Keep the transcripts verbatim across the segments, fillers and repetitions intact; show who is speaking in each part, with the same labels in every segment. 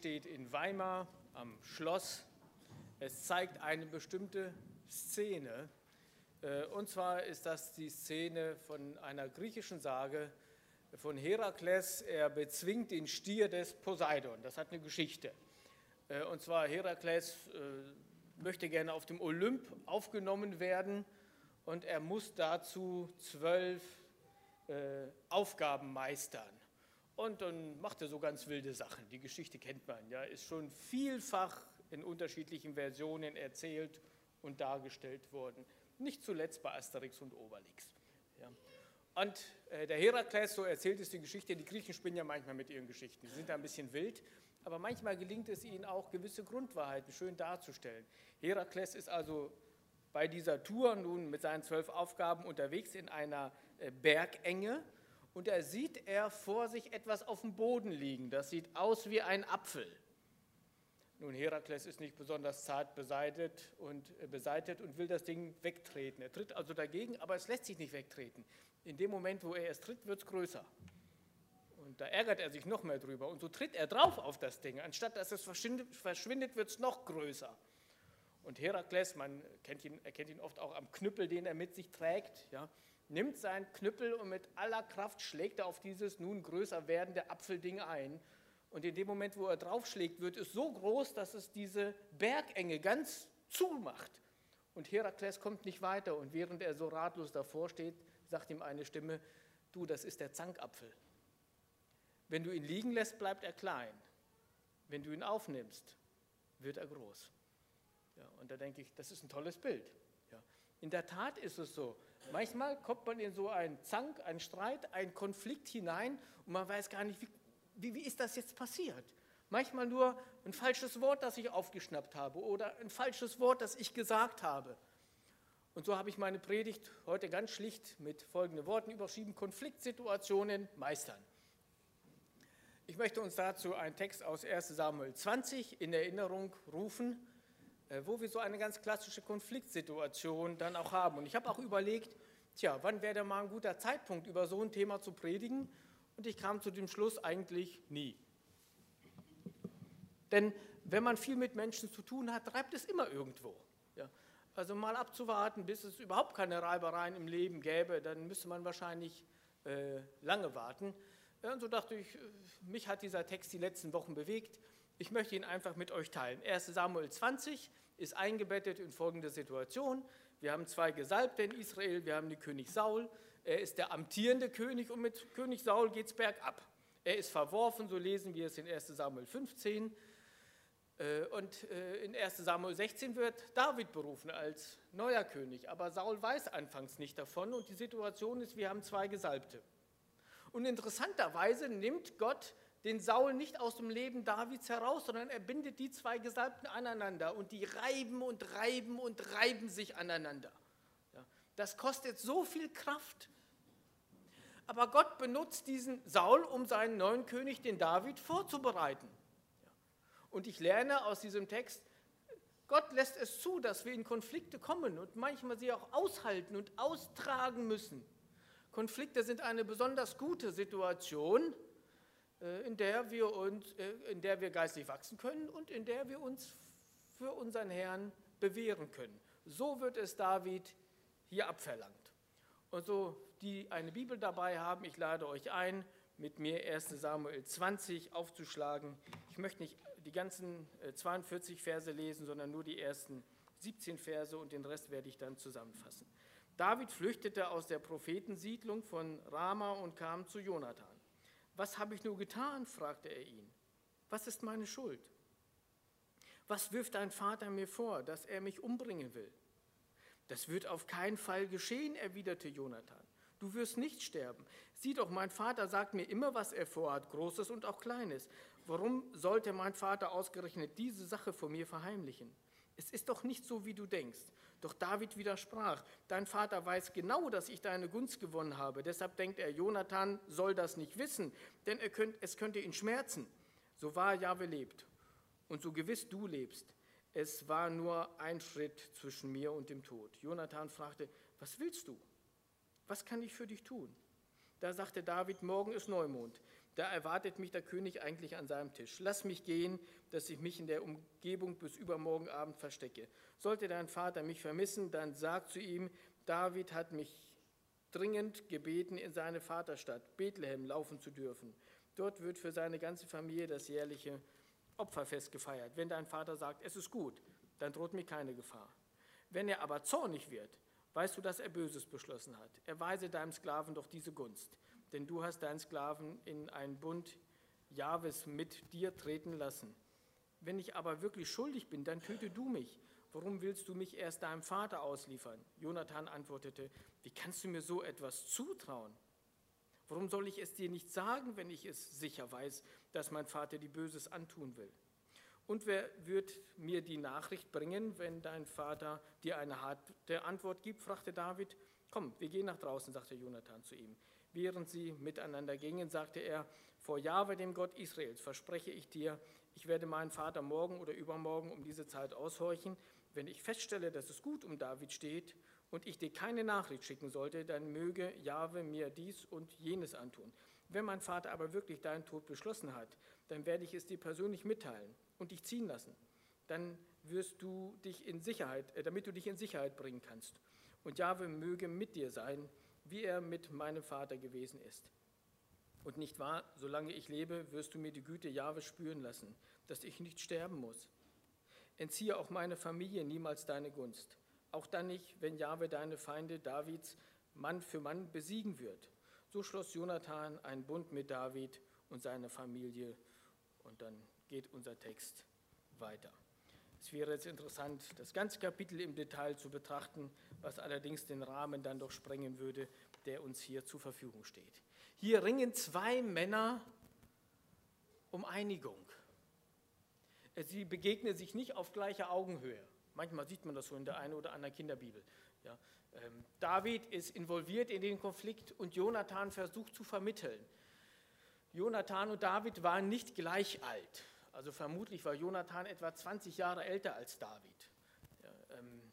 Speaker 1: steht in Weimar am Schloss. Es zeigt eine bestimmte Szene, und zwar ist das die Szene von einer griechischen Sage von Herakles. Er bezwingt den Stier des Poseidon. Das hat eine Geschichte. Und zwar Herakles möchte gerne auf dem Olymp aufgenommen werden und er muss dazu zwölf äh, Aufgaben meistern. Und dann macht er so ganz wilde Sachen. Die Geschichte kennt man, ja, ist schon vielfach in unterschiedlichen Versionen erzählt und dargestellt worden. Nicht zuletzt bei Asterix und Obelix. Ja. Und äh, der Herakles, so erzählt es die Geschichte, die Griechen spinnen ja manchmal mit ihren Geschichten, die sind da ein bisschen wild, aber manchmal gelingt es ihnen auch, gewisse Grundwahrheiten schön darzustellen. Herakles ist also bei dieser Tour nun mit seinen zwölf Aufgaben unterwegs in einer äh, Bergenge und da sieht er vor sich etwas auf dem Boden liegen, das sieht aus wie ein Apfel. Nun, Herakles ist nicht besonders zart beseitet und, äh, beseitigt und will das Ding wegtreten. Er tritt also dagegen, aber es lässt sich nicht wegtreten. In dem Moment, wo er es tritt, wird es größer. Und da ärgert er sich noch mehr drüber. Und so tritt er drauf auf das Ding. Anstatt dass es verschwindet, verschwindet wird es noch größer. Und Herakles, man kennt ihn, erkennt ihn oft auch am Knüppel, den er mit sich trägt, ja, nimmt seinen Knüppel und mit aller Kraft schlägt er auf dieses nun größer werdende Apfelding ein. Und in dem Moment, wo er draufschlägt, wird es so groß, dass es diese Bergenge ganz zumacht. Und Herakles kommt nicht weiter. Und während er so ratlos davor steht, sagt ihm eine Stimme, du, das ist der Zankapfel. Wenn du ihn liegen lässt, bleibt er klein. Wenn du ihn aufnimmst, wird er groß. Ja, und da denke ich, das ist ein tolles Bild. Ja. In der Tat ist es so. Manchmal kommt man in so einen Zank, einen Streit, einen Konflikt hinein und man weiß gar nicht, wie, wie, wie ist das jetzt passiert? Manchmal nur ein falsches Wort, das ich aufgeschnappt habe oder ein falsches Wort, das ich gesagt habe. Und so habe ich meine Predigt heute ganz schlicht mit folgenden Worten überschrieben: Konfliktsituationen meistern. Ich möchte uns dazu einen Text aus erster Samuel zwanzig in Erinnerung rufen, wo wir so eine ganz klassische Konfliktsituation dann auch haben. Und ich habe auch überlegt, tja, wann wäre denn mal ein guter Zeitpunkt, über so ein Thema zu predigen? Und ich kam zu dem Schluss, eigentlich nie. Denn wenn man viel mit Menschen zu tun hat, treibt es immer irgendwo. Ja. Also mal abzuwarten, bis es überhaupt keine Reibereien im Leben gäbe, dann müsste man wahrscheinlich äh, lange warten. Ja, und so dachte ich, mich hat dieser Text die letzten Wochen bewegt. Ich möchte ihn einfach mit euch teilen. erster Samuel zwanzig ist eingebettet in folgende Situation. Wir haben zwei Gesalbte in Israel, wir haben den König Saul. Er ist der amtierende König und mit König Saul geht es bergab. Er ist verworfen, so lesen wir es in erster Samuel fünfzehn. Und in erster Samuel sechzehn wird David berufen als neuer König. Aber Saul weiß anfangs nicht davon und die Situation ist, wir haben zwei Gesalbte. Und interessanterweise nimmt Gott den Saul nicht aus dem Leben Davids heraus, sondern er bindet die zwei Gesalbten aneinander und die reiben und reiben und reiben sich aneinander. Ja, das kostet so viel Kraft. Aber Gott benutzt diesen Saul, um seinen neuen König, den David, vorzubereiten. Ja, und ich lerne aus diesem Text, Gott lässt es zu, dass wir in Konflikte kommen und manchmal sie auch aushalten und austragen müssen. Konflikte sind eine besonders gute Situation, in der wir uns, in der wir geistlich wachsen können und in der wir uns für unseren Herrn bewähren können. So wird es David hier abverlangt. Und so, die eine Bibel dabei haben, ich lade euch ein, mit mir erster Samuel zwanzig aufzuschlagen. Ich möchte nicht die ganzen zweiundvierzig Verse lesen, sondern nur die ersten siebzehn Verse und den Rest werde ich dann zusammenfassen. David flüchtete aus der Prophetensiedlung von Rama und kam zu Jonathan. Was habe ich nur getan? Fragte er ihn. Was ist meine Schuld? Was wirft dein Vater mir vor, dass er mich umbringen will? Das wird auf keinen Fall geschehen, erwiderte Jonathan. Du wirst nicht sterben. Sieh doch, mein Vater sagt mir immer, was er vorhat, Großes und auch Kleines. Warum sollte mein Vater ausgerechnet diese Sache vor mir verheimlichen? Es ist doch nicht so, wie du denkst. Doch David widersprach, dein Vater weiß genau, dass ich deine Gunst gewonnen habe. Deshalb denkt er, Jonathan soll das nicht wissen, denn er könnt, es könnte ihn schmerzen. So wahr Jahwe lebt und so gewiss du lebst. Es war nur ein Schritt zwischen mir und dem Tod. Jonathan fragte, was willst du? Was kann ich für dich tun? Da sagte David, morgen ist Neumond. Da erwartet mich der König eigentlich an seinem Tisch. Lass mich gehen, dass ich mich in der Umgebung bis übermorgen Abend verstecke. Sollte dein Vater mich vermissen, dann sag zu ihm, David hat mich dringend gebeten, in seine Vaterstadt Bethlehem laufen zu dürfen. Dort wird für seine ganze Familie das jährliche Opferfest gefeiert. Wenn dein Vater sagt, es ist gut, dann droht mir keine Gefahr. Wenn er aber zornig wird, weißt du, dass er Böses beschlossen hat. Erweise deinem Sklaven doch diese Gunst, denn du hast deinen Sklaven in einen Bund Jahwes mit dir treten lassen. Wenn ich aber wirklich schuldig bin, dann töte du mich. Warum willst du mich erst deinem Vater ausliefern? Jonathan antwortete, wie kannst du mir so etwas zutrauen? Warum soll ich es dir nicht sagen, wenn ich es sicher weiß, dass mein Vater dir Böses antun will? Und wer wird mir die Nachricht bringen, wenn dein Vater dir eine harte Antwort gibt, fragte David. Komm, wir gehen nach draußen, sagte Jonathan zu ihm. Während sie miteinander gingen, sagte er, vor Jahwe, dem Gott Israels, verspreche ich dir, ich werde meinen Vater morgen oder übermorgen um diese Zeit aushorchen. Wenn ich feststelle, dass es gut um David steht und ich dir keine Nachricht schicken sollte, dann möge Jahwe mir dies und jenes antun. Wenn mein Vater aber wirklich deinen Tod beschlossen hat, dann werde ich es dir persönlich mitteilen und dich ziehen lassen. Dann wirst du dich in Sicherheit, äh, damit du dich in Sicherheit bringen kannst. Und Jahwe möge mit dir sein, wie er mit meinem Vater gewesen ist. Und nicht wahr, solange ich lebe, wirst du mir die Güte Jahwe spüren lassen, dass ich nicht sterben muss. Entziehe auch meine Familie niemals deine Gunst, auch dann nicht, wenn Jahwe deine Feinde Davids Mann für Mann besiegen wird. So schloss Jonathan einen Bund mit David und seiner Familie und dann geht unser Text weiter. Es wäre jetzt interessant, das ganze Kapitel im Detail zu betrachten, was allerdings den Rahmen dann doch sprengen würde, der uns hier zur Verfügung steht. Hier ringen zwei Männer um Einigung. Sie begegnen sich nicht auf gleicher Augenhöhe. Manchmal sieht man das so in der einen oder anderen Kinderbibel. Ja, ähm, David ist involviert in den Konflikt und Jonathan versucht zu vermitteln. Jonathan und David waren nicht gleich alt. Also vermutlich war Jonathan etwa zwanzig Jahre älter als David. Ja, ähm,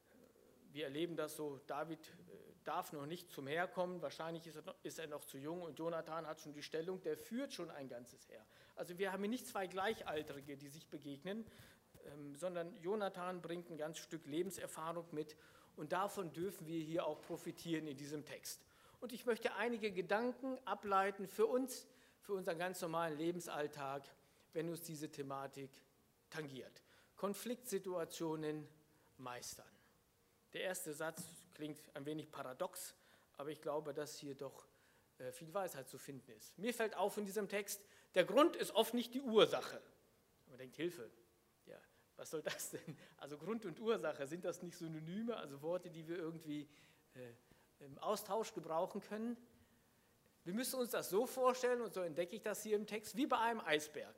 Speaker 1: wir erleben das so, David äh, darf noch nicht zum Heer kommen, wahrscheinlich ist er, noch, ist er noch zu jung und Jonathan hat schon die Stellung, der führt schon ein ganzes Heer. Also wir haben hier nicht zwei Gleichaltrige, die sich begegnen, ähm, sondern Jonathan bringt ein ganzes Stück Lebenserfahrung mit und davon dürfen wir hier auch profitieren in diesem Text. Und ich möchte einige Gedanken ableiten für uns, für unseren ganz normalen Lebensalltag, wenn uns diese Thematik tangiert. Konfliktsituationen meistern. Der erste Satz klingt ein wenig paradox, aber ich glaube, dass hier doch äh, viel Weisheit zu finden ist. Mir fällt auf in diesem Text, der Grund ist oft nicht die Ursache. Man denkt, Hilfe, ja, was soll das denn? Also Grund und Ursache, sind das nicht Synonyme, also Worte, die wir irgendwie äh, im Austausch gebrauchen können? Wir müssen uns das so vorstellen, und so entdecke ich das hier im Text, wie bei einem Eisberg.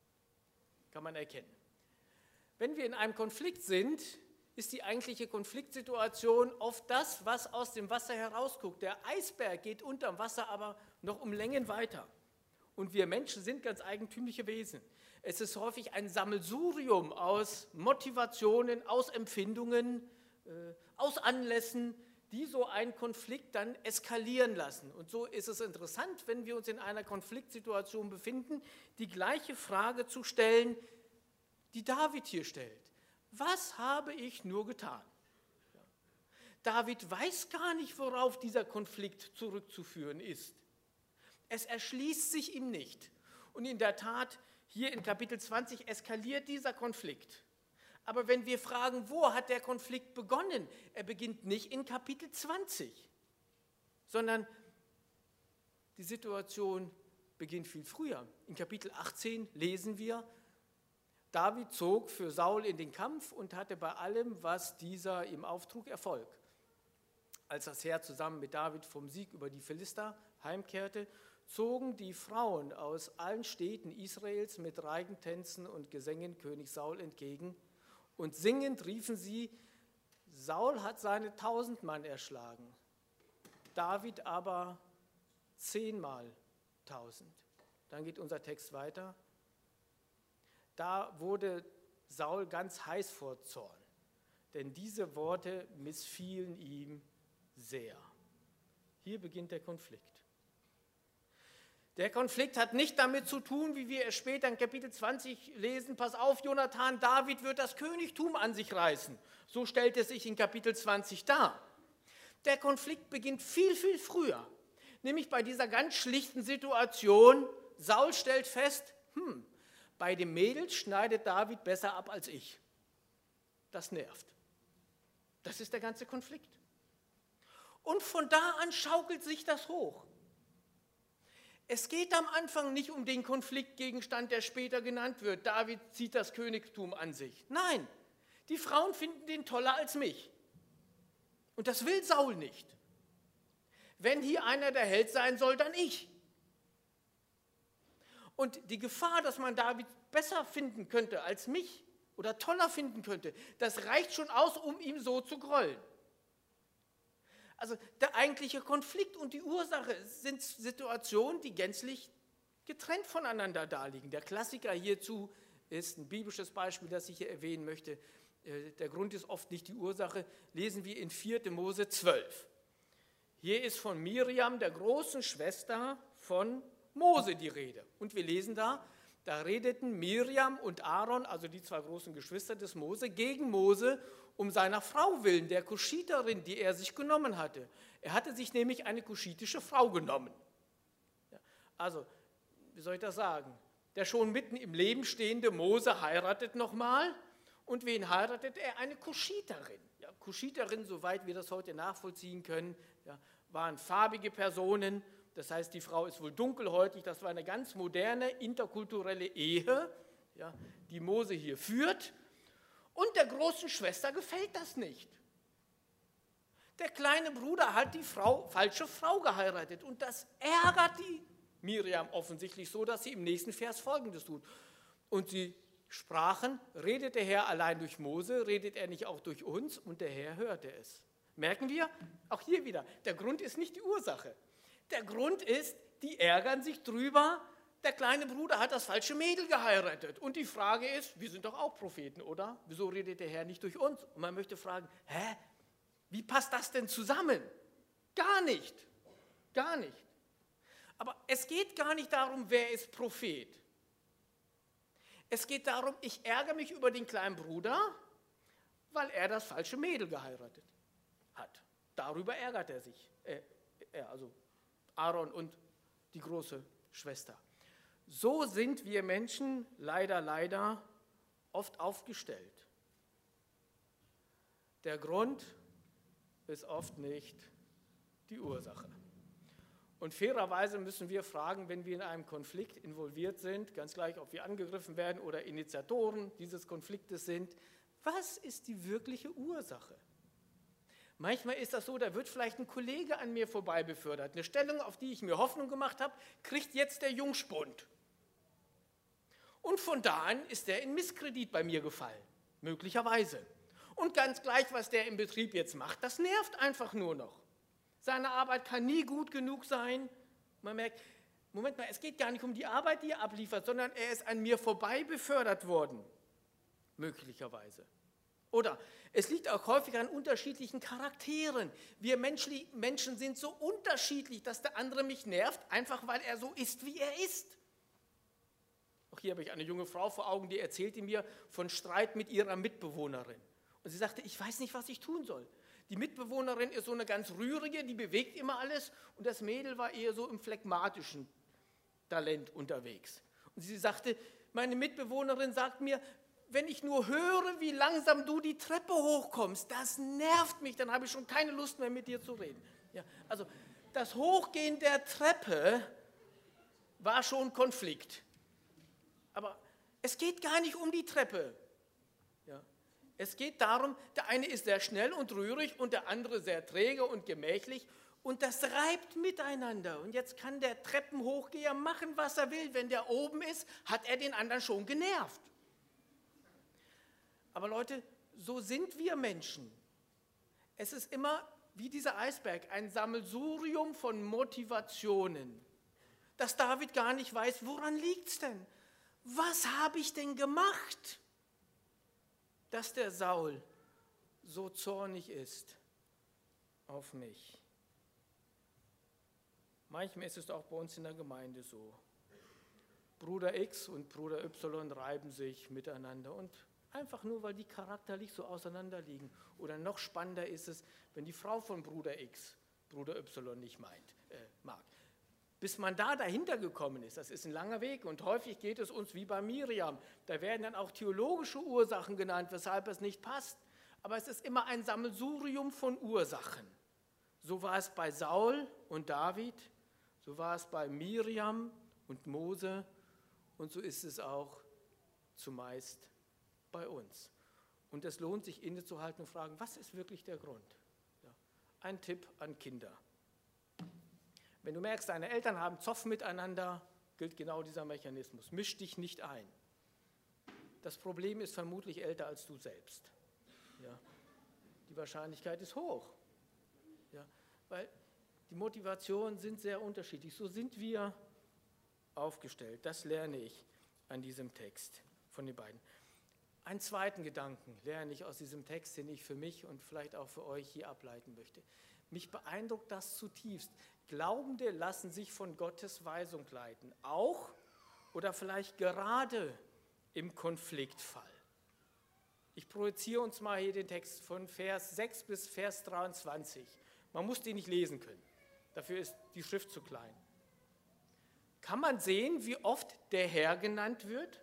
Speaker 1: Kann man erkennen. Wenn wir in einem Konflikt sind, ist die eigentliche Konfliktsituation oft das, was aus dem Wasser herausguckt. Der Eisberg geht unterm Wasser aber noch um Längen weiter. Und wir Menschen sind ganz eigentümliche Wesen. Es ist häufig ein Sammelsurium aus Motivationen, aus Empfindungen, äh, aus Anlässen, die so einen Konflikt dann eskalieren lassen. Und so ist es interessant, wenn wir uns in einer Konfliktsituation befinden, die gleiche Frage zu stellen, die David hier stellt. Was habe ich nur getan? Ja. David weiß gar nicht, worauf dieser Konflikt zurückzuführen ist. Es erschließt sich ihm nicht. Und in der Tat, hier in Kapitel zwanzig eskaliert dieser Konflikt. Aber wenn wir fragen, wo hat der Konflikt begonnen? Er beginnt nicht in Kapitel zwanzig, sondern die Situation beginnt viel früher. In Kapitel achtzehn lesen wir, David zog für Saul in den Kampf und hatte bei allem, was dieser ihm auftrug, Erfolg. Als das Heer zusammen mit David vom Sieg über die Philister heimkehrte, zogen die Frauen aus allen Städten Israels mit Reigentänzen und Gesängen König Saul entgegen. Und singend riefen sie, Saul hat seine tausend Mann erschlagen, David aber zehnmal tausend. Dann geht unser Text weiter. Da wurde Saul ganz heiß vor Zorn, denn diese Worte missfielen ihm sehr. Hier beginnt der Konflikt. Der Konflikt hat nicht damit zu tun, wie wir es später in Kapitel zwanzig lesen, pass auf, Jonathan, David wird das Königtum an sich reißen. So stellt es sich in Kapitel zwanzig dar. Der Konflikt beginnt viel, viel früher, nämlich bei dieser ganz schlichten Situation. Saul stellt fest, hm, bei dem Mädel schneidet David besser ab als ich. Das nervt. Das ist der ganze Konflikt. Und von da an schaukelt sich das hoch. Es geht am Anfang nicht um den Konfliktgegenstand, der später genannt wird. David zieht das Königtum an sich. Nein, die Frauen finden den toller als mich. Und das will Saul nicht. Wenn hier einer der Held sein soll, dann ich. Und die Gefahr, dass man David besser finden könnte als mich oder toller finden könnte, das reicht schon aus, um ihm so zu grollen. Also der eigentliche Konflikt und die Ursache sind Situationen, die gänzlich getrennt voneinander daliegen. Der Klassiker hierzu ist ein biblisches Beispiel, das ich hier erwähnen möchte. Der Grund ist oft nicht die Ursache, lesen wir in vierter Mose zwölf. Hier ist von Miriam, der großen Schwester von Mose, die Rede. Und wir lesen da, da redeten Miriam und Aaron, also die zwei großen Geschwister des Mose, gegen Mose um seiner Frau willen, der Kuschiterin, die er sich genommen hatte. Er hatte sich nämlich eine kuschitische Frau genommen. Also, wie soll ich das sagen? Der schon mitten im Leben stehende Mose heiratet nochmal. Und wen heiratet er? Eine Kuschiterin. Ja, Kuschiterin, soweit wir das heute nachvollziehen können, ja, waren farbige Personen. Das heißt, die Frau ist wohl dunkelhäutig. Das war eine ganz moderne, interkulturelle Ehe, ja, die Mose hier führt. Und der großen Schwester gefällt das nicht. Der kleine Bruder hat die Frau, falsche Frau geheiratet. Und das ärgert die Miriam offensichtlich so, dass sie im nächsten Vers Folgendes tut. Und sie sprachen, redet der Herr allein durch Mose, redet er nicht auch durch uns? Und der Herr hörte es. Merken wir? Auch hier wieder, der Grund ist nicht die Ursache. Der Grund ist, die ärgern sich drüber, der kleine Bruder hat das falsche Mädel geheiratet. Und die Frage ist, wir sind doch auch Propheten, oder? Wieso redet der Herr nicht durch uns? Und man möchte fragen, hä? Wie passt das denn zusammen? Gar nicht. Gar nicht. Aber es geht gar nicht darum, wer ist Prophet. Es geht darum, ich ärgere mich über den kleinen Bruder, weil er das falsche Mädel geheiratet hat. Darüber ärgert er sich. Äh, er, also Aaron und die große Schwester. So sind wir Menschen leider, leider oft aufgestellt. Der Grund ist oft nicht die Ursache. Und fairerweise müssen wir fragen, wenn wir in einem Konflikt involviert sind, ganz gleich, ob wir angegriffen werden oder Initiatoren dieses Konfliktes sind, was ist die wirkliche Ursache? Manchmal ist das so, da wird vielleicht ein Kollege an mir vorbei befördert. Eine Stellung, auf die ich mir Hoffnung gemacht habe, kriegt jetzt der Jungspund. Und von da an ist er in Misskredit bei mir gefallen, möglicherweise. Und ganz gleich, was der im Betrieb jetzt macht, das nervt einfach nur noch. Seine Arbeit kann nie gut genug sein. Man merkt, Moment mal, es geht gar nicht um die Arbeit, die er abliefert, sondern er ist an mir vorbei befördert worden, möglicherweise. Oder es liegt auch häufig an unterschiedlichen Charakteren. Wir Menschen sind so unterschiedlich, dass der andere mich nervt, einfach weil er so ist, wie er ist. Auch hier habe ich eine junge Frau vor Augen, die erzählte mir von Streit mit ihrer Mitbewohnerin. Und sie sagte, ich weiß nicht, was ich tun soll. Die Mitbewohnerin ist so eine ganz rührige, die bewegt immer alles. Und das Mädel war eher so im phlegmatischen Talent unterwegs. Und sie sagte, meine Mitbewohnerin sagt mir, wenn ich nur höre, wie langsam du die Treppe hochkommst, das nervt mich, dann habe ich schon keine Lust mehr mit dir zu reden. Ja, also das Hochgehen der Treppe war schon Konflikt. Aber es geht gar nicht um die Treppe. Ja. Es geht darum, der eine ist sehr schnell und rührig und der andere sehr träge und gemächlich. Und das reibt miteinander. Und jetzt kann der Treppenhochgeher machen, was er will. Wenn der oben ist, hat er den anderen schon genervt. Aber Leute, so sind wir Menschen. Es ist immer wie dieser Eisberg, ein Sammelsurium von Motivationen, dass David gar nicht weiß, woran liegt es denn? Was habe ich denn gemacht, dass der Saul so zornig ist auf mich? Manchmal ist es auch bei uns in der Gemeinde so. Bruder X und Bruder Y reiben sich miteinander und einfach nur, weil die charakterlich so auseinander liegen. Oder noch spannender ist es, wenn die Frau von Bruder X Bruder Y nicht meint, äh, mag. Bis man da dahinter gekommen ist, das ist ein langer Weg und häufig geht es uns wie bei Miriam. Da werden dann auch theologische Ursachen genannt, weshalb es nicht passt. Aber es ist immer ein Sammelsurium von Ursachen. So war es bei Saul und David, so war es bei Miriam und Mose und so ist es auch zumeist bei uns. Und es lohnt sich innezuhalten und fragen, was ist wirklich der Grund? Ja. Ein Tipp an Kinder. Wenn du merkst, deine Eltern haben Zoff miteinander, gilt genau dieser Mechanismus. Misch dich nicht ein. Das Problem ist vermutlich älter als du selbst. Ja. Die Wahrscheinlichkeit ist hoch. Ja. Weil die Motivationen sind sehr unterschiedlich. So sind wir aufgestellt. Das lerne ich an diesem Text von den beiden. Einen zweiten Gedanken lerne ich aus diesem Text, den ich für mich und vielleicht auch für euch hier ableiten möchte. Mich beeindruckt das zutiefst. Glaubende lassen sich von Gottes Weisung leiten, auch oder vielleicht gerade im Konfliktfall. Ich projiziere uns mal hier den Text von Vers sechs bis Vers dreiundzwanzig. Man muss den nicht lesen können, dafür ist die Schrift zu klein. Kann man sehen, wie oft der Herr genannt wird?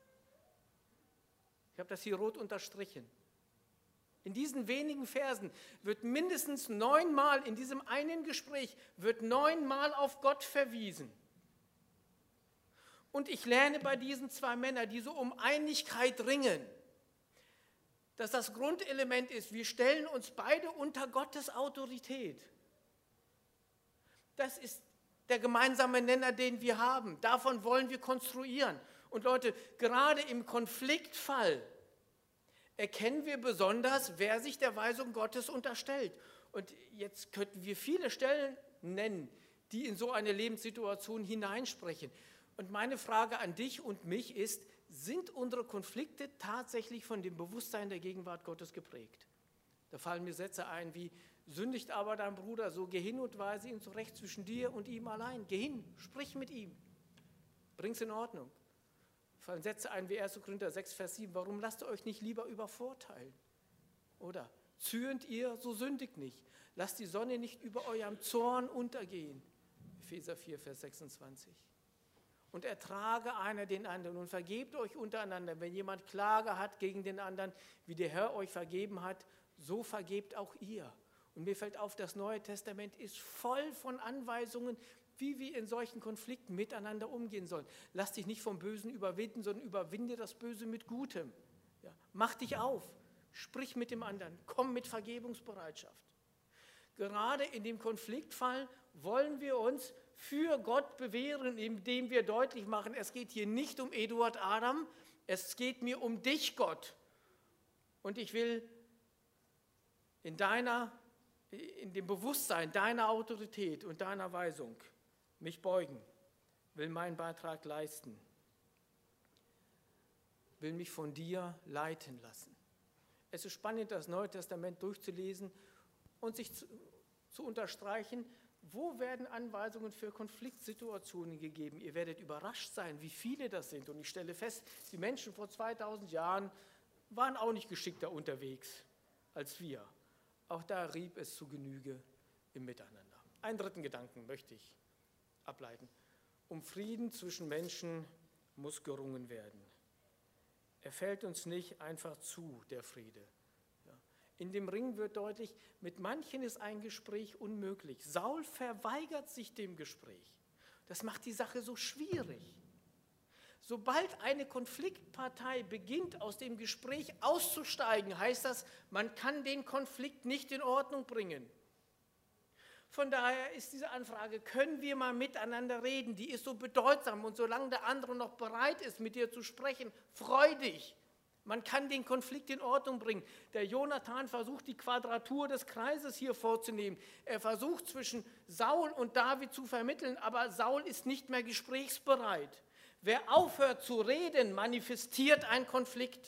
Speaker 1: Ich habe das hier rot unterstrichen. In diesen wenigen Versen wird mindestens neunmal, in diesem einen Gespräch, wird neunmal auf Gott verwiesen. Und ich lerne bei diesen zwei Männern, die so um Einigkeit ringen, dass das Grundelement ist, wir stellen uns beide unter Gottes Autorität. Das ist der gemeinsame Nenner, den wir haben. Davon wollen wir konstruieren. Und Leute, gerade im Konfliktfall erkennen wir besonders, wer sich der Weisung Gottes unterstellt. Und jetzt könnten wir viele Stellen nennen, die in so eine Lebenssituation hineinsprechen. Und meine Frage an dich und mich ist, sind unsere Konflikte tatsächlich von dem Bewusstsein der Gegenwart Gottes geprägt? Da fallen mir Sätze ein wie, sündigt aber dein Bruder, so geh hin und weise ihn zurecht zwischen dir und ihm allein. Geh hin, sprich mit ihm, bring's in Ordnung. Fallen Sätze ein wie erster Korinther sechs, Vers sieben, warum lasst ihr euch nicht lieber übervorteilen? Oder zürnt ihr, so sündigt nicht. Lasst die Sonne nicht über eurem Zorn untergehen. Epheser vier, Vers sechsundzwanzig. Und ertrage einer den anderen und vergebt euch untereinander. Wenn jemand Klage hat gegen den anderen, wie der Herr euch vergeben hat, so vergebt auch ihr. Und mir fällt auf, das Neue Testament ist voll von Anweisungen, wie wir in solchen Konflikten miteinander umgehen sollen. Lass dich nicht vom Bösen überwinden, sondern überwinde das Böse mit Gutem. Ja, mach dich auf, sprich mit dem anderen, komm mit Vergebungsbereitschaft. Gerade in dem Konfliktfall wollen wir uns für Gott bewähren, indem wir deutlich machen, es geht hier nicht um Eduard Adam, es geht mir um dich, Gott. Und ich will in deiner, in dem Bewusstsein deiner Autorität und deiner Weisung mich beugen, will meinen Beitrag leisten, will mich von dir leiten lassen. Es ist spannend, das Neue Testament durchzulesen und sich zu, zu unterstreichen, wo werden Anweisungen für Konfliktsituationen gegeben. Ihr werdet überrascht sein, wie viele das sind. Und ich stelle fest, die Menschen vor zweitausend Jahren waren auch nicht geschickter unterwegs als wir. Auch da rieb es zu Genüge im Miteinander. Einen dritten Gedanken möchte ich ableiten. Um Frieden zwischen Menschen muss gerungen werden. Er fällt uns nicht einfach zu, der Friede. Ja. In dem Ring wird deutlich, mit manchen ist ein Gespräch unmöglich. Saul verweigert sich dem Gespräch. Das macht die Sache so schwierig. Sobald eine Konfliktpartei beginnt, aus dem Gespräch auszusteigen, heißt das, man kann den Konflikt nicht in Ordnung bringen. Von daher ist diese Anfrage, können wir mal miteinander reden, die ist so bedeutsam und solange der andere noch bereit ist, mit dir zu sprechen, freu dich. Man kann den Konflikt in Ordnung bringen. Der Jonathan versucht, die Quadratur des Kreises hier vorzunehmen. Er versucht, zwischen Saul und David zu vermitteln, aber Saul ist nicht mehr gesprächsbereit. Wer aufhört zu reden, manifestiert einen Konflikt.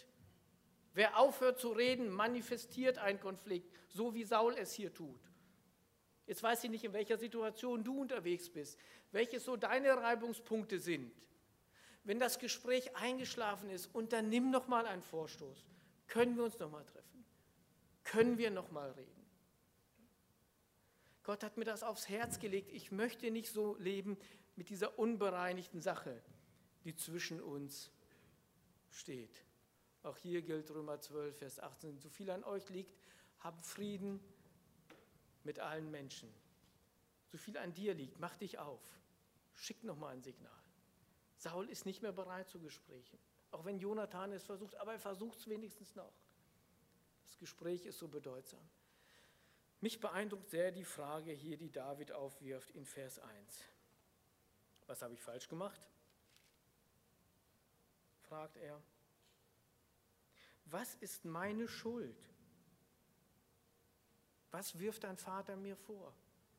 Speaker 1: Wer aufhört zu reden, manifestiert einen Konflikt, so wie Saul es hier tut. Jetzt weiß ich nicht, in welcher Situation du unterwegs bist, welche so deine Reibungspunkte sind. Wenn das Gespräch eingeschlafen ist, unternimm noch mal einen Vorstoß. Können wir uns noch mal treffen? Können wir noch mal reden? Gott hat mir das aufs Herz gelegt. Ich möchte nicht so leben mit dieser unbereinigten Sache, die zwischen uns steht. Auch hier gilt Römer zwölf, Vers achtzehn. So viel an euch liegt, habt Frieden mit allen Menschen. So viel an dir liegt, mach dich auf. Schick noch mal ein Signal. Saul ist nicht mehr bereit zu Gesprächen. Auch wenn Jonathan es versucht, aber er versucht es wenigstens noch. Das Gespräch ist so bedeutsam. Mich beeindruckt sehr die Frage hier, die David aufwirft in Vers eins. Was habe ich falsch gemacht? Fragt er. Was ist meine Schuld? Was wirft dein Vater mir vor?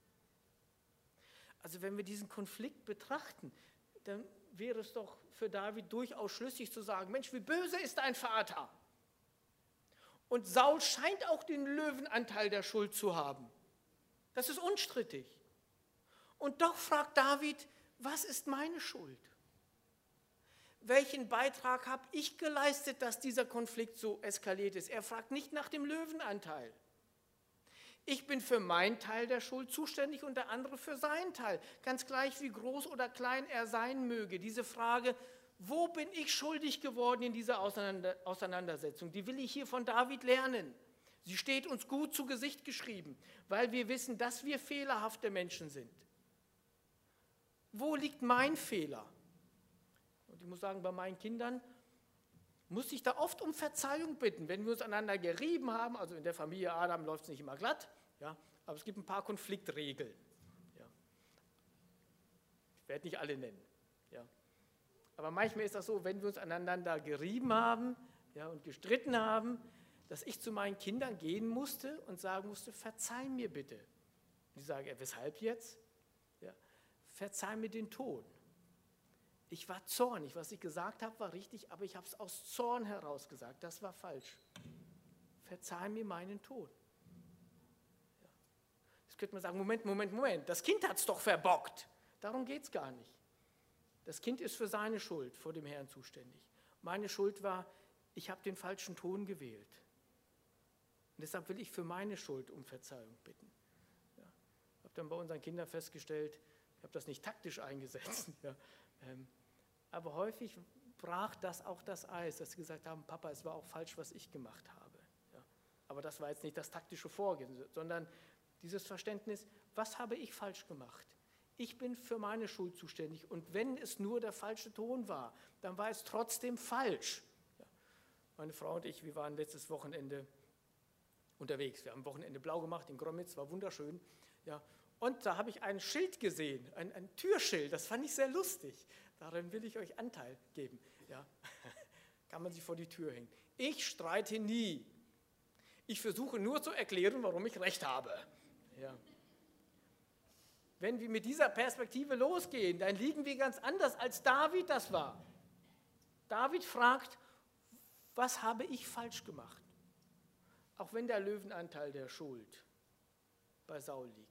Speaker 1: Also wenn wir diesen Konflikt betrachten, dann wäre es doch für David durchaus schlüssig zu sagen, Mensch, wie böse ist dein Vater? Und Saul scheint auch den Löwenanteil der Schuld zu haben. Das ist unstrittig. Und doch fragt David, was ist meine Schuld? Welchen Beitrag habe ich geleistet, dass dieser Konflikt so eskaliert ist? Er fragt nicht nach dem Löwenanteil. Ich bin für meinen Teil der Schuld zuständig und der andere für seinen Teil. Ganz gleich, wie groß oder klein er sein möge. Diese Frage, wo bin ich schuldig geworden in dieser Auseinandersetzung, die will ich hier von David lernen. Sie steht uns gut zu Gesicht geschrieben, weil wir wissen, dass wir fehlerhafte Menschen sind. Wo liegt mein Fehler? Und ich muss sagen, bei meinen Kindern muss ich da oft um Verzeihung bitten, wenn wir uns aneinander gerieben haben. Also in der Familie Adam läuft es nicht immer glatt, ja, aber es gibt ein paar Konfliktregeln. Ja. Ich werde nicht alle nennen. Ja. Aber manchmal ist das so, wenn wir uns aneinander gerieben haben, ja, und gestritten haben, dass ich zu meinen Kindern gehen musste und sagen musste, verzeih mir bitte. Und die sagen, ja, weshalb jetzt? Ja, verzeih mir den Ton. Ich war zornig, was ich gesagt habe, war richtig, aber ich habe es aus Zorn heraus gesagt, das war falsch. Verzeih mir meinen Ton. Ja. Jetzt könnte man sagen, Moment, Moment, Moment, das Kind hat es doch verbockt. Darum geht es gar nicht. Das Kind ist für seine Schuld vor dem Herrn zuständig. Meine Schuld war, ich habe den falschen Ton gewählt. Und deshalb will ich für meine Schuld um Verzeihung bitten. Ja. Ich habe dann bei unseren Kindern festgestellt, ich habe das nicht taktisch eingesetzt, ja. ähm, aber häufig brach das auch das Eis, dass sie gesagt haben, Papa, es war auch falsch, was ich gemacht habe. Ja. Aber das war jetzt nicht das taktische Vorgehen, sondern dieses Verständnis, was habe ich falsch gemacht? Ich bin für meine Schuld zuständig und wenn es nur der falsche Ton war, dann war es trotzdem falsch. Ja. Meine Frau und ich, wir waren letztes Wochenende unterwegs. Wir haben Wochenende blau gemacht in Grommitz, war wunderschön. Ja. Und da habe ich ein Schild gesehen, ein, ein Türschild, das fand ich sehr lustig. Darin will ich euch Anteil geben. Ja. Kann man sich vor die Tür hängen. Ich streite nie. Ich versuche nur zu erklären, warum ich recht habe. Ja. Wenn wir mit dieser Perspektive losgehen, dann liegen wir ganz anders, als David das war. David fragt, was habe ich falsch gemacht? Auch wenn der Löwenanteil der Schuld bei Saul liegt.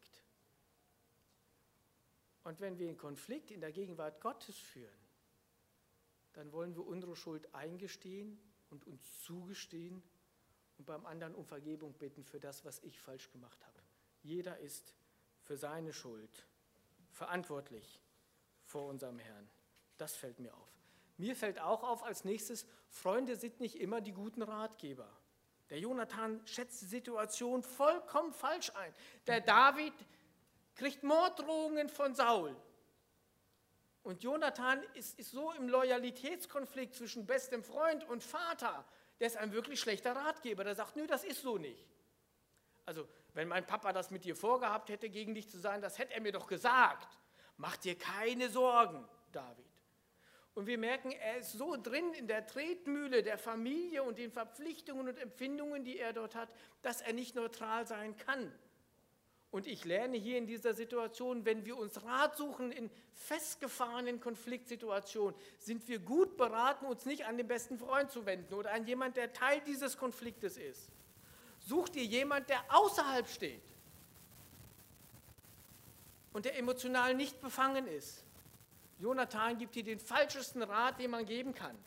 Speaker 1: Und wenn wir einen Konflikt in der Gegenwart Gottes führen, dann wollen wir unsere Schuld eingestehen und uns zugestehen und beim anderen um Vergebung bitten für das, was ich falsch gemacht habe. Jeder ist für seine Schuld verantwortlich vor unserem Herrn. Das fällt mir auf. Mir fällt auch auf als nächstes, Freunde sind nicht immer die guten Ratgeber. Der Jonathan schätzt die Situation vollkommen falsch ein. Der David kriegt Morddrohungen von Saul. Und Jonathan ist, ist so im Loyalitätskonflikt zwischen bestem Freund und Vater. Der ist ein wirklich schlechter Ratgeber. Der sagt, nö, das ist so nicht. Also, wenn mein Papa das mit dir vorgehabt hätte, gegen dich zu sein, das hätte er mir doch gesagt. Mach dir keine Sorgen, David. Und wir merken, er ist so drin in der Tretmühle der Familie und den Verpflichtungen und Empfindungen, die er dort hat, dass er nicht neutral sein kann. Und ich lerne hier in dieser Situation, wenn wir uns Rat suchen in festgefahrenen Konfliktsituationen, sind wir gut beraten, uns nicht an den besten Freund zu wenden oder an jemanden, der Teil dieses Konfliktes ist. Such dir jemanden, der außerhalb steht. und der emotional nicht befangen ist. Jonathan gibt hier den falschesten Rat, den man geben kann,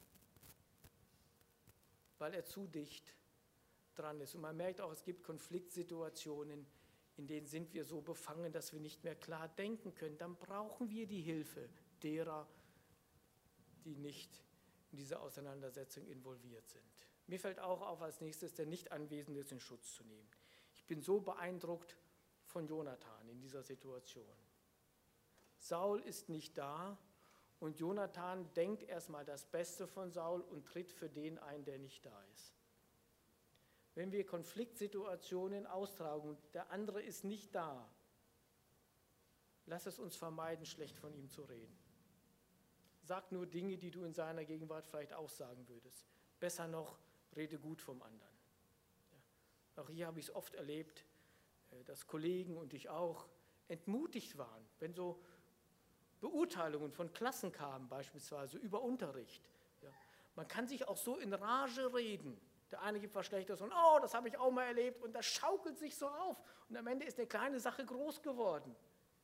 Speaker 1: weil er zu dicht dran ist. Und man merkt auch, es gibt Konfliktsituationen, in denen sind wir so befangen, dass wir nicht mehr klar denken können. Dann brauchen wir die Hilfe derer, die nicht in dieser Auseinandersetzung involviert sind. Mir fällt auch auf, als nächstes der Nicht-Anwesende in Schutz zu nehmen. Ich bin so beeindruckt von Jonathan in dieser Situation. Saul ist nicht da und Jonathan denkt erstmal das Beste von Saul und tritt für den ein, der nicht da ist. Wenn wir Konfliktsituationen austragen und der andere ist nicht da, lass es uns vermeiden, schlecht von ihm zu reden. Sag nur Dinge, die du in seiner Gegenwart vielleicht auch sagen würdest. Besser noch, rede gut vom anderen. Ja. Auch hier habe ich es oft erlebt, dass Kollegen und ich auch entmutigt waren, wenn so Beurteilungen von Klassen kamen, beispielsweise über Unterricht. Ja. Man kann sich auch so in Rage reden. Der eine gibt was Schlechtes und oh, das habe ich auch mal erlebt und das schaukelt sich so auf und am Ende ist eine kleine Sache groß geworden.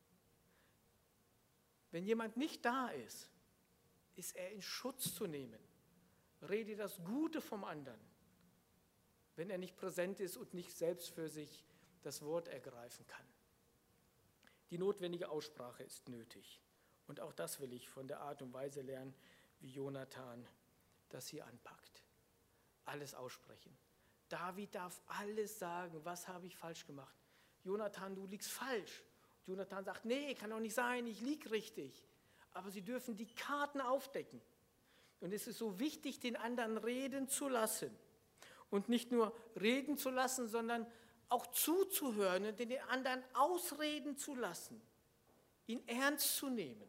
Speaker 1: Wenn jemand nicht da ist, ist er in Schutz zu nehmen. Rede das Gute vom anderen, wenn er nicht präsent ist und nicht selbst für sich das Wort ergreifen kann. Die notwendige Aussprache ist nötig. Und auch das will ich von der Art und Weise lernen, wie Jonathan das hier anpackt. Alles aussprechen. David darf alles sagen, was habe ich falsch gemacht. Jonathan, du liegst falsch. Jonathan sagt, nee, kann doch nicht sein, ich liege richtig. Aber sie dürfen die Karten aufdecken. Und es ist so wichtig, den anderen reden zu lassen. Und nicht nur reden zu lassen, sondern auch zuzuhören und den anderen ausreden zu lassen. Ihn ernst zu nehmen.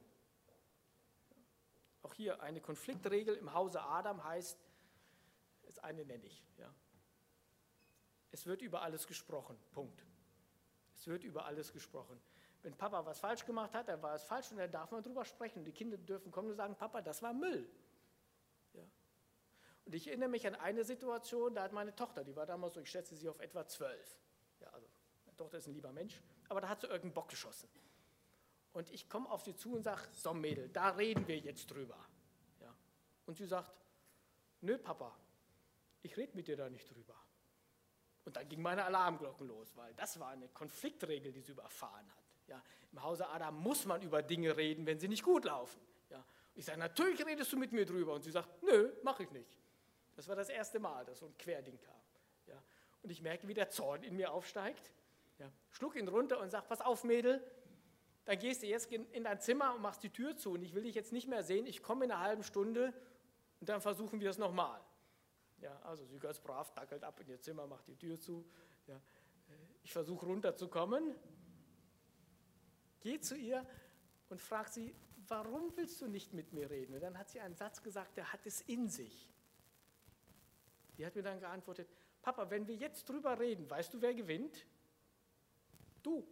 Speaker 1: Auch hier eine Konfliktregel im Hause Adam heißt, das eine nenne ich, ja. Es wird über alles gesprochen, Punkt. Es wird über alles gesprochen. Wenn Papa was falsch gemacht hat, dann war es falsch und dann darf man drüber sprechen. Und die Kinder dürfen kommen und sagen, Papa, das war Müll. Ja. Und ich erinnere mich an eine Situation, da hat meine Tochter, die war damals so, ich schätze sie auf etwa zwölf. Ja, also meine Tochter ist ein lieber Mensch, aber da hat sie irgendeinen Bock geschossen. Und ich komme auf sie zu und sage, so Mädel, da reden wir jetzt drüber. Ja. Und sie sagt, nö Papa, ich rede mit dir da nicht drüber. Und dann ging meine Alarmglocken los, weil das war eine Konfliktregel, die sie überfahren hat. Ja. Im Hause Adam muss man über Dinge reden, wenn sie nicht gut laufen. Ja. Ich sage, natürlich redest du mit mir drüber. Und sie sagt, nö, mache ich nicht. Das war das erste Mal, dass so ein Querding kam. Ja. Und ich merkte, wie der Zorn in mir aufsteigt. Ja. Schluck ihn runter und sage, pass auf Mädel, dann gehst du jetzt in dein Zimmer und machst die Tür zu und ich will dich jetzt nicht mehr sehen, ich komme in einer halben Stunde und dann versuchen wir es nochmal. Ja, also sie ganz brav, dackelt ab in ihr Zimmer, macht die Tür zu. Ja, ich versuche runterzukommen, gehe zu ihr und frage sie, warum willst du nicht mit mir reden? Und dann hat sie einen Satz gesagt, der hat es in sich. Die hat mir dann geantwortet, Papa, wenn wir jetzt drüber reden, weißt du, wer gewinnt? Du.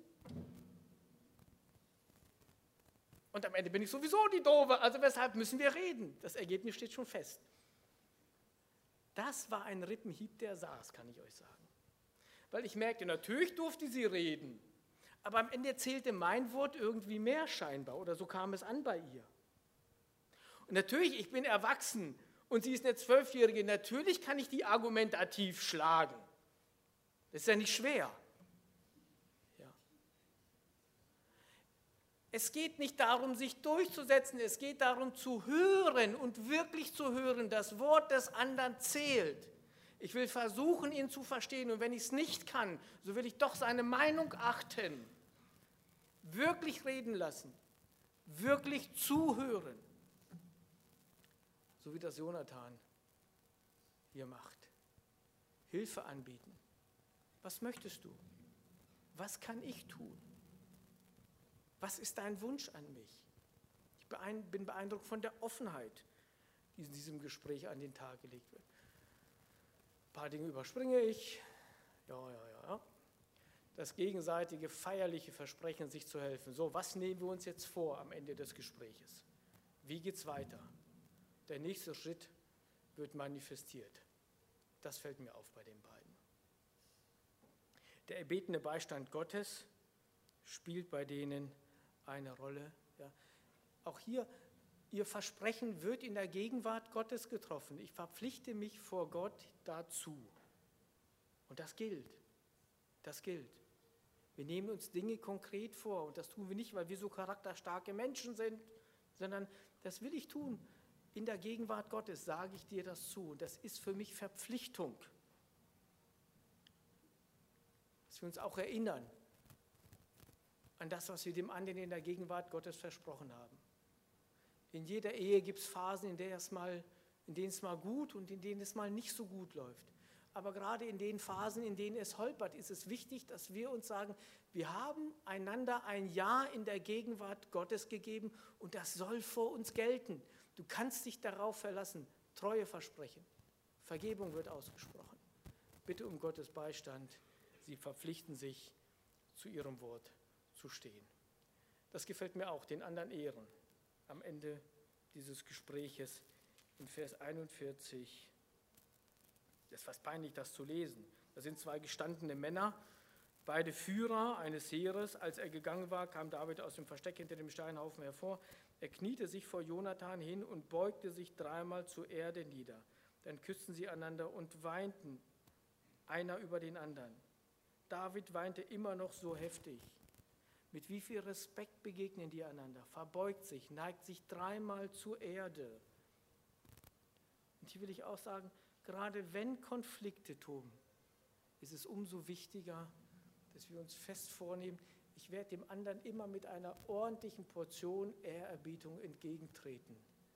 Speaker 1: Und am Ende bin ich sowieso die Doofe, also weshalb müssen wir reden? Das Ergebnis steht schon fest. Das war ein Rippenhieb, der saß, kann ich euch sagen. Weil ich merkte, natürlich durfte sie reden, aber am Ende zählte mein Wort irgendwie mehr scheinbar, oder so kam es an bei ihr. Und natürlich, ich bin erwachsen und sie ist eine Zwölfjährige, natürlich kann ich die argumentativ schlagen. Das ist ja nicht schwer. Es geht nicht darum, sich durchzusetzen, es geht darum, zu hören und wirklich zu hören. Das Wort des anderen zählt. Ich will versuchen, ihn zu verstehen und wenn ich es nicht kann, so will ich doch seine Meinung achten. Wirklich reden lassen, wirklich zuhören. So wie das Jonathan hier macht. Hilfe anbieten. Was möchtest du? Was kann ich tun? Was ist dein Wunsch an mich? Ich bin beeindruckt von der Offenheit, die in diesem Gespräch an den Tag gelegt wird. Ein paar Dinge überspringe ich. Ja, ja, ja. Das gegenseitige feierliche Versprechen, sich zu helfen. So, was nehmen wir uns jetzt vor am Ende des Gespräches? Wie geht es weiter? Der nächste Schritt wird manifestiert. Das fällt mir auf bei den beiden. Der erbetene Beistand Gottes spielt bei denen eine Rolle. Ja. Auch hier, ihr Versprechen wird in der Gegenwart Gottes getroffen. Ich verpflichte mich vor Gott dazu. Und das gilt. Das gilt. Wir nehmen uns Dinge konkret vor und das tun wir nicht, weil wir so charakterstarke Menschen sind, sondern das will ich tun. In der Gegenwart Gottes sage ich dir das zu und das ist für mich Verpflichtung. Dass wir uns auch erinnern an das, was wir dem anderen in der Gegenwart Gottes versprochen haben. In jeder Ehe gibt es Phasen, in, der es mal, in denen es mal gut und in denen es mal nicht so gut läuft. Aber gerade in den Phasen, in denen es holpert, ist es wichtig, dass wir uns sagen, wir haben einander ein Ja in der Gegenwart Gottes gegeben und das soll vor uns gelten. Du kannst dich darauf verlassen. Treue versprechen. Vergebung wird ausgesprochen. Bitte um Gottes Beistand. Sie verpflichten sich, zu ihrem Wort zu stehen. Das gefällt mir auch, den anderen ehren. Am Ende dieses Gespräches in Vers einundvierzig. Es ist fast peinlich, das zu lesen. Da sind zwei gestandene Männer, beide Führer eines Heeres. Als er gegangen war, kam David aus dem Versteck hinter dem Steinhaufen hervor. Er kniete sich vor Jonathan hin und beugte sich dreimal zur Erde nieder. Dann küssten sie einander und weinten, einer über den anderen. David weinte immer noch so heftig. Mit wie viel Respekt begegnen die einander, verbeugt sich, neigt sich dreimal zur Erde. Und hier will ich auch sagen, gerade wenn Konflikte toben, ist es umso wichtiger, dass wir uns fest vornehmen, ich werde dem anderen immer mit einer ordentlichen Portion Ehrerbietung entgegentreten.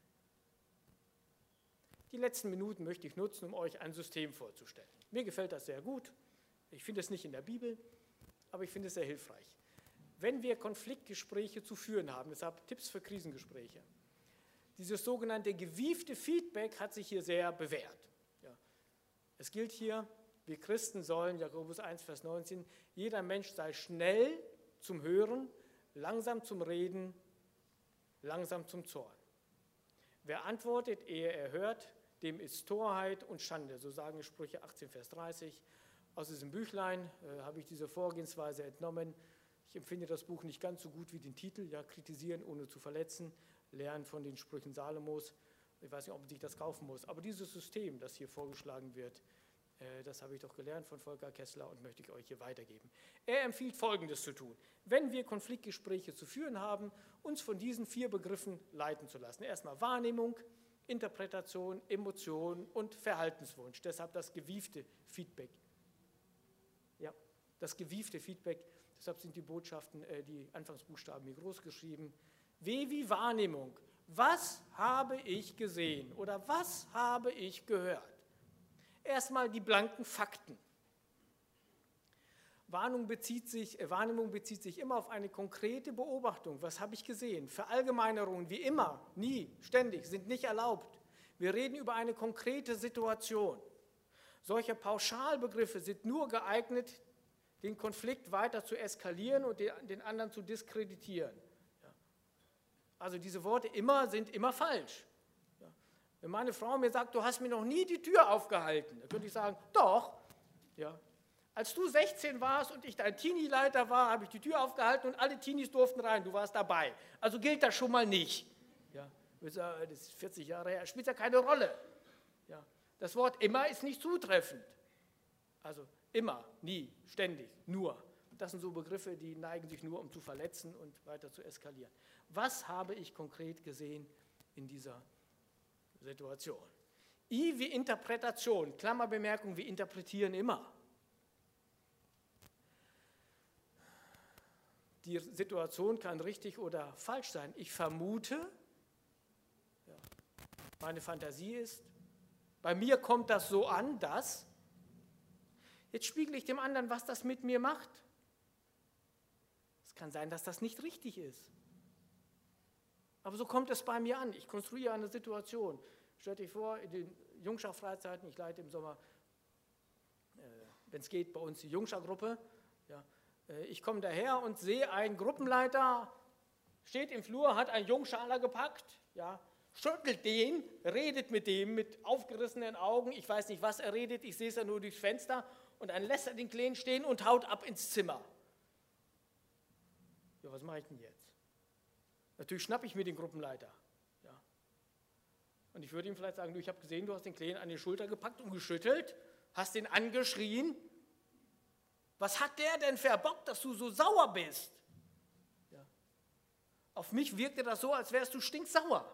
Speaker 1: Die letzten Minuten möchte ich nutzen, um euch ein System vorzustellen. Mir gefällt das sehr gut. Ich finde es nicht in der Bibel, aber ich finde es sehr hilfreich. Wenn wir Konfliktgespräche zu führen haben, deshalb Tipps für Krisengespräche, dieses sogenannte gewiefte Feedback hat sich hier sehr bewährt. Ja. Es gilt hier, wir Christen sollen, Jakobus eins, Vers neunzehn, jeder Mensch sei schnell zum Hören, langsam zum Reden, langsam zum Zorn. Wer antwortet, ehe er hört, dem ist Torheit und Schande, so sagen Sprüche achtzehn, Vers dreißig. Aus diesem Büchlein äh, habe ich diese Vorgehensweise entnommen. Ich empfinde das Buch nicht ganz so gut wie den Titel, ja, Kritisieren ohne zu verletzen, Lernen von den Sprüchen Salomos. Ich weiß nicht, ob man sich das kaufen muss, aber dieses System, das hier vorgeschlagen wird, äh, das habe ich doch gelernt von Volker Kessler und möchte ich euch hier weitergeben. Er empfiehlt Folgendes zu tun: Wenn wir Konfliktgespräche zu führen haben, uns von diesen vier Begriffen leiten zu lassen. Erstmal Wahrnehmung, Interpretation, Emotion und Verhaltenswunsch. Deshalb das gewiefte Feedback. Ja, das gewiefte Feedback. Deshalb sind die Botschaften, äh, die Anfangsbuchstaben hier groß geschrieben. W wie Wahrnehmung. Was habe ich gesehen oder was habe ich gehört? Erstmal die blanken Fakten. Warnung bezieht sich, äh, Wahrnehmung bezieht sich immer auf eine konkrete Beobachtung. Was habe ich gesehen? Verallgemeinerungen wie immer, nie, ständig sind nicht erlaubt. Wir reden über eine konkrete Situation. Solche Pauschalbegriffe sind nur geeignet, den Konflikt weiter zu eskalieren und den anderen zu diskreditieren. Ja. Also diese Worte immer sind immer falsch. Ja. Wenn meine Frau mir sagt, du hast mir noch nie die Tür aufgehalten, dann könnte ich sagen, doch. Ja. Als du sechzehn warst und ich dein Teenie-Leiter war, habe ich die Tür aufgehalten und alle Teenies durften rein, du warst dabei. Also gilt das schon mal nicht. Ja. Das ist vierzig Jahre her, spielt ja keine Rolle. Ja. Das Wort immer ist nicht zutreffend. Also immer, nie, ständig, nur. Das sind so Begriffe, die neigen sich nur, um zu verletzen und weiter zu eskalieren. Was habe ich konkret gesehen in dieser Situation? I wie Interpretation, Klammerbemerkung, wir interpretieren immer. Die Situation kann richtig oder falsch sein. Ich vermute, ja, meine Fantasie ist, bei mir kommt das so an, dass... Jetzt spiegle ich dem anderen, was das mit mir macht. Es kann sein, dass das nicht richtig ist. Aber so kommt es bei mir an. Ich konstruiere eine Situation. Stellt euch vor, in den Jungschar-Freizeiten, ich leite im Sommer, äh, wenn es geht, bei uns die Jungschar-Gruppe. Ja, äh, ich komme daher und sehe einen Gruppenleiter, steht im Flur, hat einen Jungschaler gepackt, ja, schüttelt den, redet mit dem mit aufgerissenen Augen. Ich weiß nicht, was er redet, ich sehe es ja nur durchs Fenster. Und dann lässt er den Kleinen stehen und haut ab ins Zimmer. Ja, was, äh, das ist vierzig Jahre her, spielt ja keine Rolle. Ja, Ja, was mache ich denn jetzt? Natürlich schnappe ich mir den Gruppenleiter. Ja. Und ich würde ihm vielleicht sagen, du, ich habe gesehen, du hast den Kleinen an die Schulter gepackt und geschüttelt, hast ihn angeschrien. Was hat der denn verbockt, dass du so sauer bist? Ja. Auf mich wirkte das so, als wärst du stinksauer.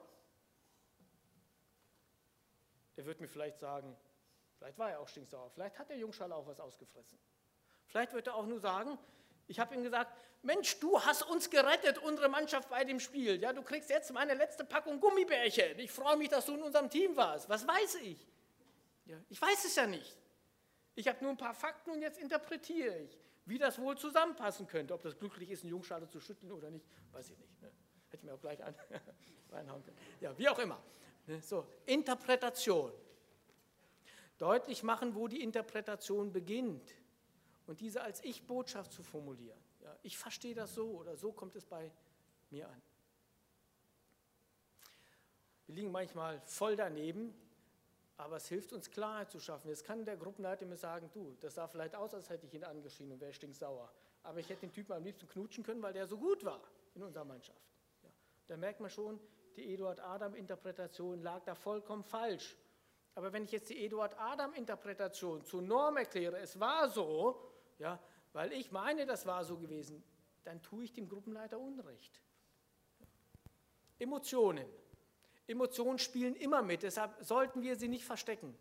Speaker 1: Der wird mir vielleicht sagen, vielleicht war er auch stinksauer, vielleicht hat der Jungschall auch was ausgefressen. Vielleicht wird er auch nur sagen, ich habe ihm gesagt, Mensch, du hast uns gerettet, unsere Mannschaft bei dem Spiel. Ja, du kriegst jetzt meine letzte Packung Gummibärchen. Ich freue mich, dass du in unserem Team warst. Was weiß ich? Ja, ich weiß es ja nicht. Ich habe nur ein paar Fakten und jetzt interpretiere ich, wie das wohl zusammenpassen könnte. Ob das glücklich ist, einen Jungschale zu schütteln oder nicht, weiß ich nicht. Ne? Hätte ich mir auch gleich an, reinhauen können. Ja, wie auch immer. Ne? So, Interpretation. Deutlich machen, wo die Interpretation beginnt und diese als Ich-Botschaft zu formulieren. Ja, ich verstehe das so oder so kommt es bei mir an. Wir liegen manchmal voll daneben, aber es hilft uns, Klarheit zu schaffen. Jetzt kann der Gruppenleiter mir sagen, du, das sah vielleicht aus, als hätte ich ihn angeschrien und wäre stinksauer. Aber ich hätte den Typen am liebsten knutschen können, weil der so gut war in unserer Mannschaft. Ja. Da merkt man schon, die Eduard-Adam-Interpretation lag da vollkommen falsch. Aber wenn ich jetzt die Eduard-Adam-Interpretation zur Norm erkläre, es war so, ja, weil ich meine, das war so gewesen, dann tue ich dem Gruppenleiter Unrecht. Emotionen. Emotionen spielen immer mit, deshalb sollten wir sie nicht verstecken.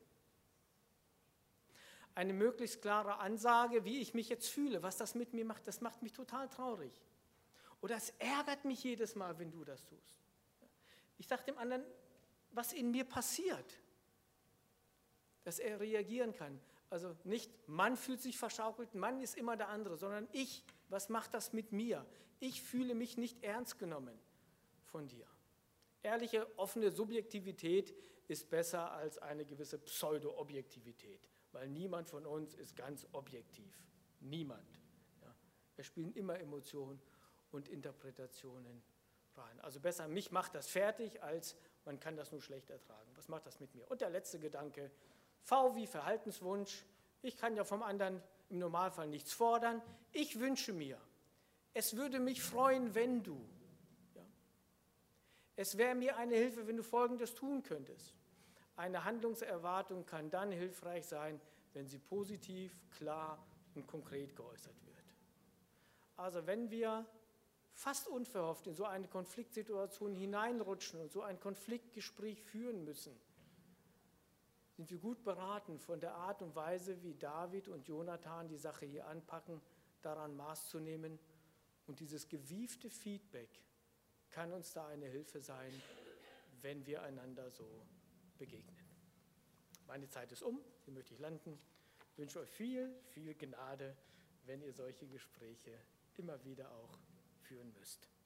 Speaker 1: Eine möglichst klare Ansage, wie ich mich jetzt fühle, was das mit mir macht, das macht mich total traurig. Oder es ärgert mich jedes Mal, wenn du das tust. Ich sage dem anderen, was in mir passiert, dass er reagieren kann. Also nicht, Mann fühlt sich verschaukelt, Mann ist immer der andere, sondern ich, was macht das mit mir? Ich fühle mich nicht ernst genommen von dir. Ehrliche, offene Subjektivität ist besser als eine gewisse Pseudo-Objektivität, weil niemand von uns ist ganz objektiv. Niemand. Ja. Wir spielen immer Emotionen und Interpretationen rein. Also besser, mich macht das fertig, als man kann das nur schlecht ertragen. Was macht das mit mir? Und der letzte Gedanke, V wie Verhaltenswunsch. Ich kann ja vom anderen im Normalfall nichts fordern. Ich wünsche mir, es würde mich freuen, wenn du. Ja. Es wäre mir eine Hilfe, wenn du Folgendes tun könntest. Eine Handlungserwartung kann dann hilfreich sein, wenn sie positiv, klar und konkret geäußert wird. Also wenn wir fast unverhofft in so eine Konfliktsituation hineinrutschen und so ein Konfliktgespräch führen müssen, sind wir gut beraten, von der Art und Weise, wie David und Jonathan die Sache hier anpacken, daran Maß zu nehmen. Und dieses gewiefte Feedback kann uns da eine Hilfe sein, wenn wir einander so begegnen. Meine Zeit ist um, hier möchte ich landen. Ich wünsche euch viel, viel Gnade, wenn ihr solche Gespräche immer wieder auch führen müsst.